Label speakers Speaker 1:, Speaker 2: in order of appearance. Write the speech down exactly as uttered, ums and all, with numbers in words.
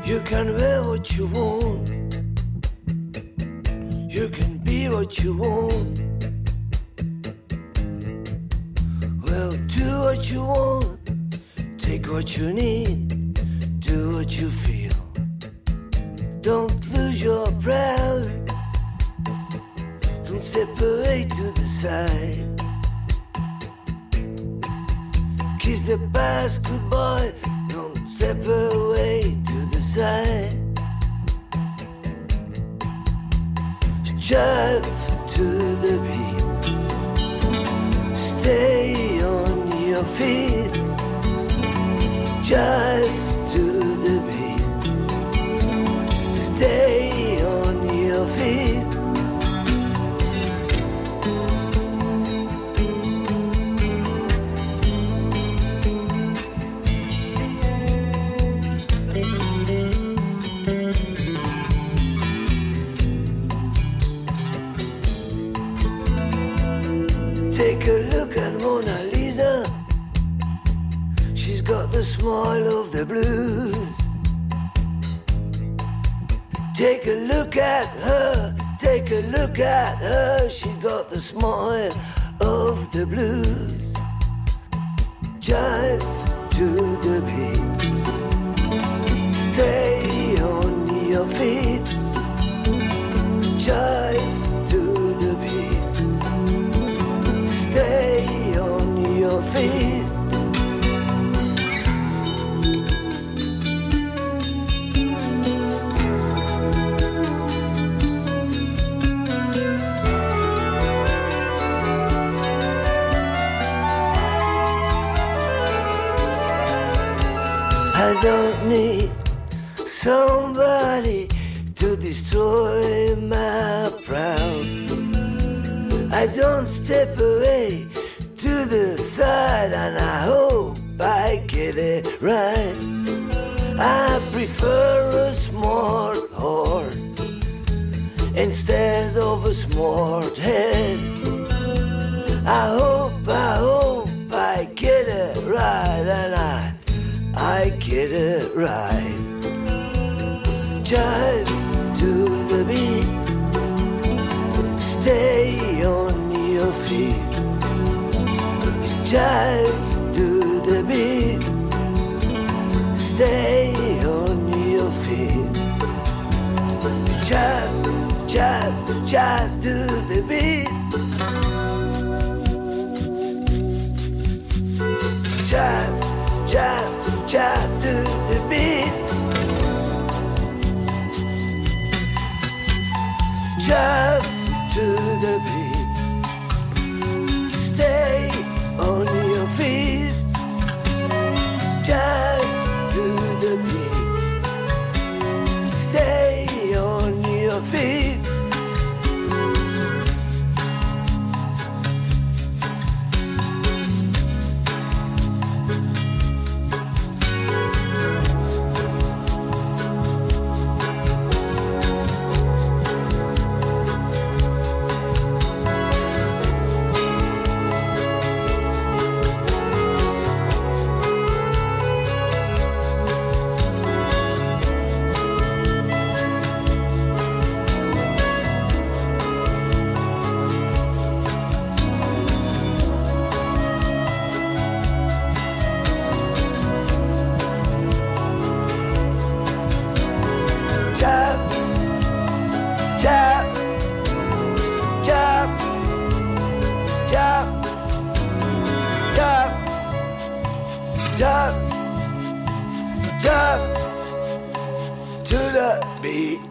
Speaker 1: You can wear what you want. You can be what you want. Well, do what you want. Take what you need. Do what you feel. Don't lose your pride. Don't step away to the side. Kiss the past goodbye. Don't step away to the side. Jive to the beat. Stay on your feet. Jive to the beat. Stay on your feet. Take a look at Mona Lisa. She's got the smile of the blues. Take a look at her. Take a look at her. She's got the smile of the blues. Jive to the beat. Stay on your feet. Jive to the beat. Stay on your feet. I don't need somebody to destroy my pride. I don't step away to the side, and I hope I get it right. I prefer a smart heart instead of a smart head. I hope, I hope I get it right, and I I get it right. Jive to the beat. Stay on your feet. Jive to the beat. Stay on your feet. Jive, jive, jive to the beat. Jive, jive, jive to the beat. Jive to the beat. Stay on your feet. Jive to the beat. Stay on your feet. Jive to the beat.